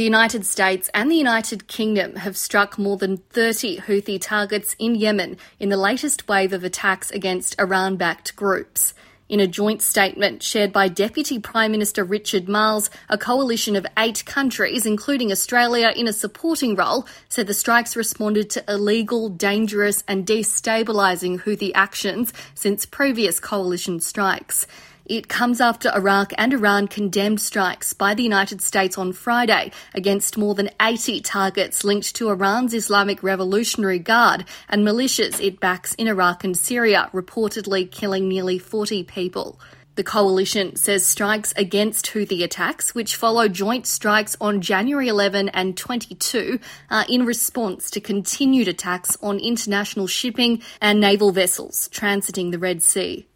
The United States and the United Kingdom have struck more than 30 Houthi targets in Yemen in the latest wave of attacks against Iran-backed groups. In a joint statement shared by Deputy Prime Minister Richard Marles, a coalition of 8 countries, including Australia in a supporting role, said the strikes responded to illegal, dangerous and destabilising Houthi actions since previous coalition strikes. It comes after Iraq and Iran condemned strikes by the United States on Friday against more than 80 targets linked to Iran's Islamic Revolutionary Guard and militias it backs in Iraq and Syria, reportedly killing nearly 40 people. The coalition says strikes against Houthi attacks, which follow joint strikes on January 11 and 22, are in response to continued attacks on international shipping and naval vessels transiting the Red Sea.